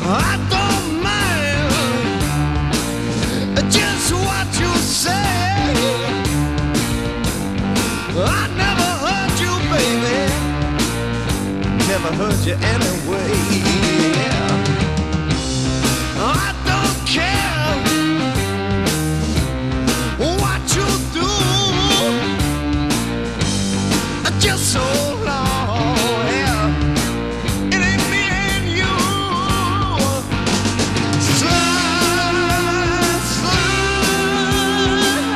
I don't mind just what you say. I never hurt you, baby. Never hurt you anyway. I don't care what you do, just so long, yeah. It ain't me and you. Slide, slide,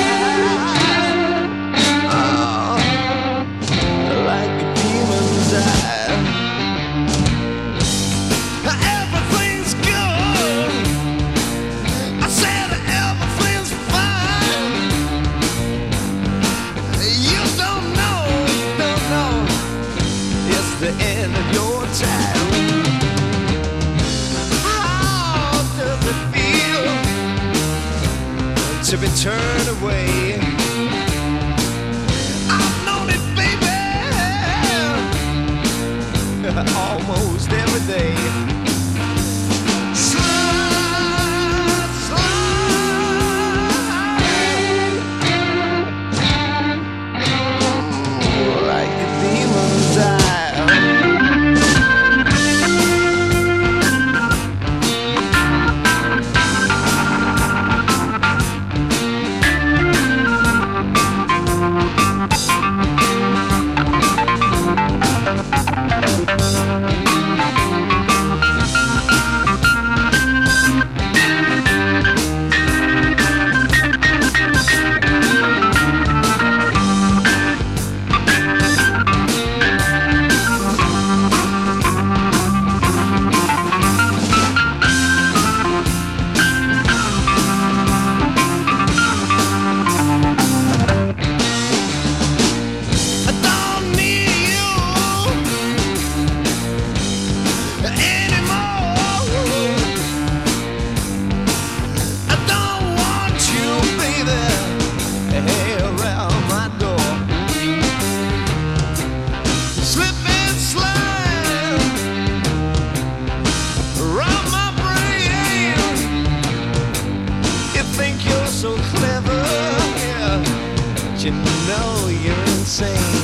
like a demon's eye. Everything's good. I said everything's fine. You don't know, it's the end of your time. How does it feel to be turned away? I've known it, baby, almost every day. Slide, slide, like a demon's eye. I don't need you anymore. I don't want you, baby, around my door. Slip and slide around my brain. You think you're so clever, yeah, but you know you're insane.